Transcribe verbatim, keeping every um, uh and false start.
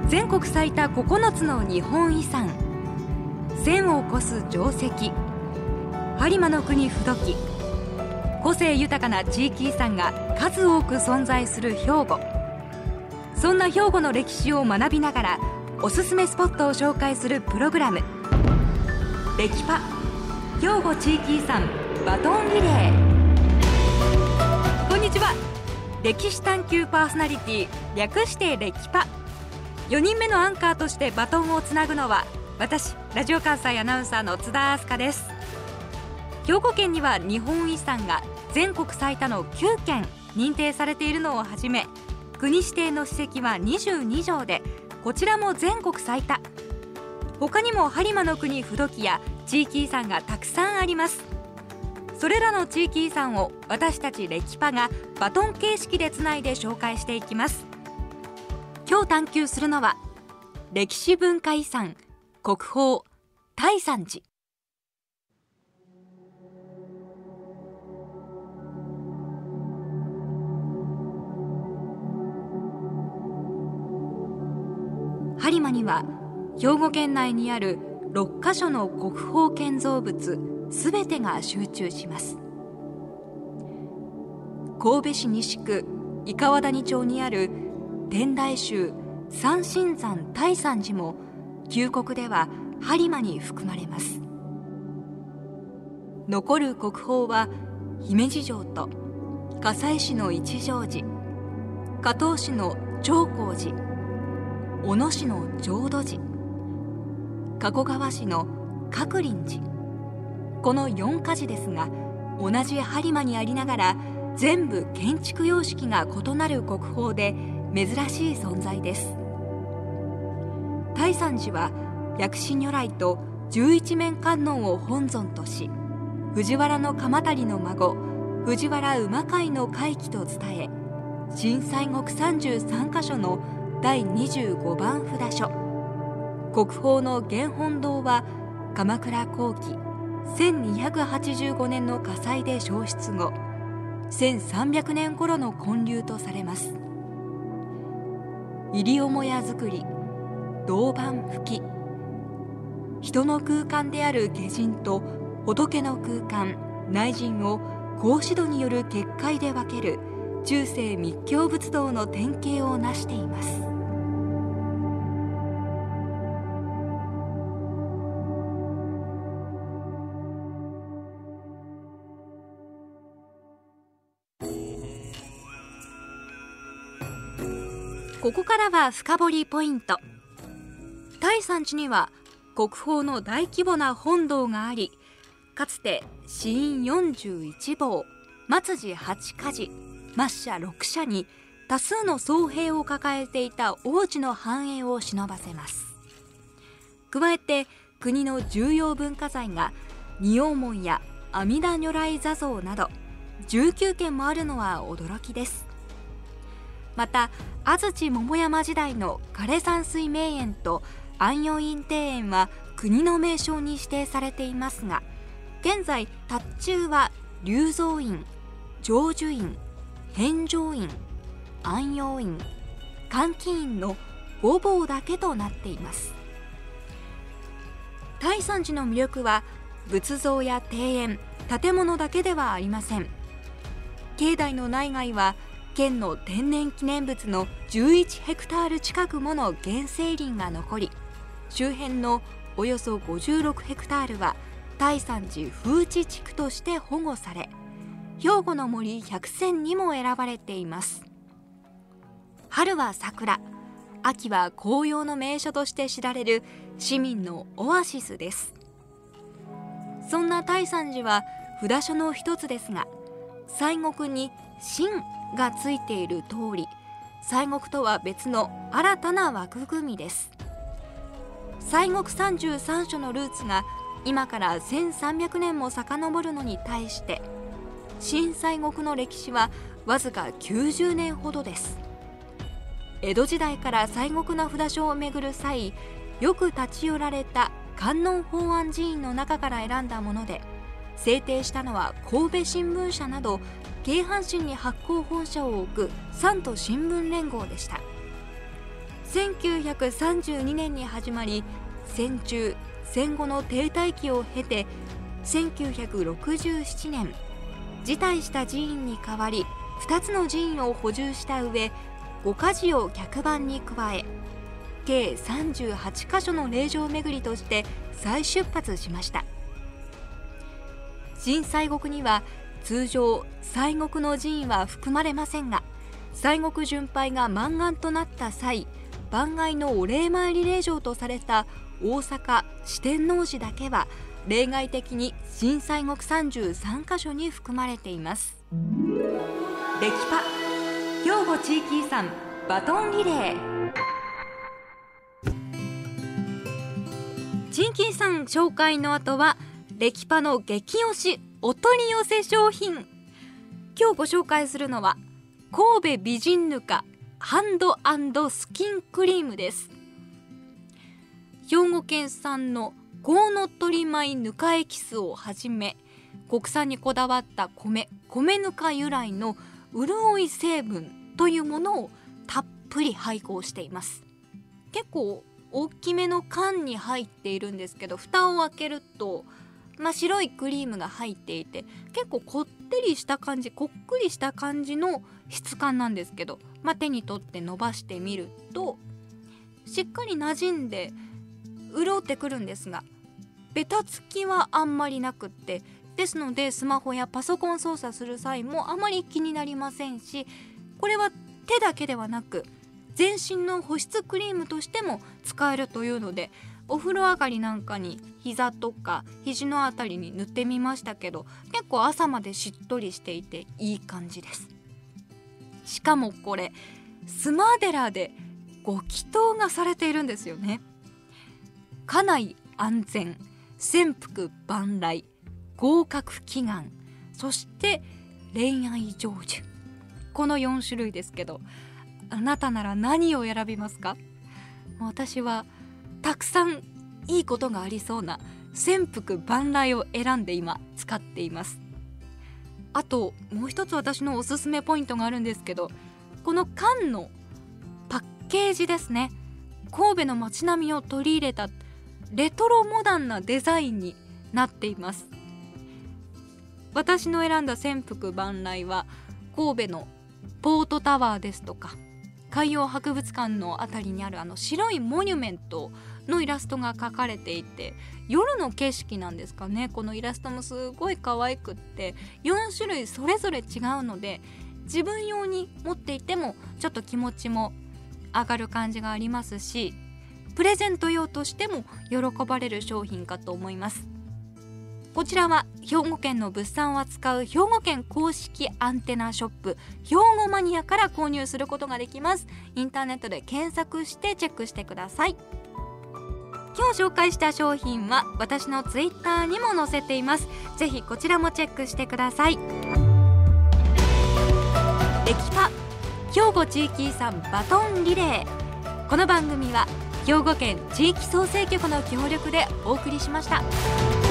全国最多ここのつの日本遺産、せんを超す城跡、播磨の国不時、個性豊かな地域遺産が数多く存在する兵庫。そんな兵庫の歴史を学びながらおすすめスポットを紹介するプログラム、レキパ兵庫地域遺産バトンリレー。こんにちは。歴史探求パーソナリティ、略してレキパ。よにんめのアンカーとしてバトンをつなぐのは私、ラジオ関西アナウンサーの津田明日香です。兵庫県には日本遺産が全国最多のきゅうけん認定されているのをはじめ、国指定の史跡はにじゅうにじょうで、こちらも全国最多。他にも播磨の国不時や地域遺産がたくさんあります。それらの地域遺産を私たちレキパがバトン形式でつないで紹介していきます。今日探求するのは歴史文化遺産国宝泰山寺。播磨には兵庫県内にあるろっかしょの国宝建造物すべてが集中します。神戸市西区伊川谷町にある天台宗三神山泰山寺も旧国では播磨に含まれます。残る国宝は姫路城と加西市の一乗寺、加東市の長光寺、小野市の浄土寺、加古川市の鶴林寺。このよんか寺ですが、同じ播磨にありながら全部建築様式が異なる国宝で珍しい存在です。泰山寺は薬師如来と十一面観音を本尊とし、藤原鎌足の孫藤原馬飼の会期と伝え、新西国さんじゅうさんかしょのだいにじゅうごばん札所。国宝の玄本堂は鎌倉後期せんにひゃくはちじゅうごねんの火災で焼失後、せんさんびゃくねん頃の建立とされます。入母屋造り、銅板葺き、人の空間である下陣と仏の空間内陣を格子戸による結界で分ける中世密教仏道の典型を成しています。ここからは深掘りポイント。泰山寺には国宝の大規模な本堂があり、かつて支院よんじゅういちぼう、末寺はちかじ、末社ろくしゃに多数の僧兵を抱えていた王子の繁栄を忍ばせます。加えて国の重要文化財が仁王門や阿弥陀如来坐像などじゅうきゅうけんもあるのは驚きです。また安土桃山時代の枯山水名園と安養院庭園は国の名勝に指定されていますが、現在塔中は龍蔵院、成就院、遍照院、安養院、換気院のごぼうだけとなっています。泰山寺の魅力は仏像や庭園、建物だけではありません。境内の内外は県の天然記念物のじゅういちヘクタール近くもの原生林が残り、周辺のおよそごじゅうろくヘクタールは泰山寺風致地区として保護され、兵庫の森ひゃくせんにも選ばれています。春は桜、秋は紅葉の名所として知られる市民のオアシスです。そんな泰山寺は札所の一つですが、西国に神がついている通り、西国とは別の新たな枠組みです。西国さんじゅうさんしょのルーツが今からせんさんびゃくねんも遡るのに対して、新西国の歴史はわずかきゅうじゅうねんほどです。江戸時代から西国の札所を巡る際、よく立ち寄られた観音法安寺院の中から選んだもので、制定したのは神戸新聞社など京阪神に発行本社を置く三都新聞連合でした。 せんきゅうひゃくさんじゅうにねんに始まり、戦中戦後の停滞期を経てせんきゅうひゃくろくじゅうななねん辞退した寺院に代わりふたつの寺院を補充した上、ごか寺を客番に加え、計さんじゅうはちか所の霊場巡りとして再出発しました。新西国には通常西国の寺院は含まれませんが、西国巡拝が満願となった際、番外のお礼参り霊場とされた大阪四天王寺だけは例外的に新西国さんじゅうさんか所に含まれています。歴パ兵庫地域遺産バトンリレー。地域遺産紹介の後は歴パの激推しお取り寄せ商品。今日ご紹介するのは神戸美人ぬかハンド&スキンクリームです。兵庫県産のコウノトリ米ぬかエキスをはじめ、国産にこだわった米米ぬか由来の潤い成分というものをたっぷり配合しています。結構大きめの缶に入っているんですけど、蓋を開けると、まあ、白いクリームが入っていて、結構こってりした感じ、こっくりした感じの質感なんですけど、まあ、手に取って伸ばしてみるとしっかり馴染んで潤ってくるんですが、ベタつきはあんまりなくって、ですのでスマホやパソコン操作する際もあまり気になりませんし、これは手だけではなく全身の保湿クリームとしても使えるというので、お風呂上がりなんかに膝とか肘のあたりに塗ってみましたけど、結構朝までしっとりしていていい感じです。しかもこれスマデラでご祈祷がされているんですよね。家内安全、潜伏万来、合格祈願、そして恋愛成就、このよん種類ですけど、あなたなら何を選びますか？私はたくさんいいことがありそうな潜伏万来を選んで今使っています。あともう一つ私のおすすめポイントがあるんですけど、この缶のパッケージですね。神戸の街並みを取り入れたレトロモダンなデザインになっています。私の選んだ潜伏万来は神戸のポートタワーですとか海洋博物館のあたりにあるあの白いモニュメントのイラストが描かれていて、夜の景色なんですかね。このイラストもすごい可愛くって、よん種類それぞれ違うので、自分用に持っていてもちょっと気持ちも上がる感じがありますし、プレゼント用としても喜ばれる商品かと思います。こちらは兵庫県の物産を扱う兵庫県公式アンテナショップ兵庫マニアから購入することができます。インターネットで検索してチェックしてください。今日紹介した商品は私のツイッターにも載せています。ぜひこちらもチェックしてください。歴パ兵庫地域遺産バトンリレー。この番組は兵庫県地域創生局の協力でお送りしました。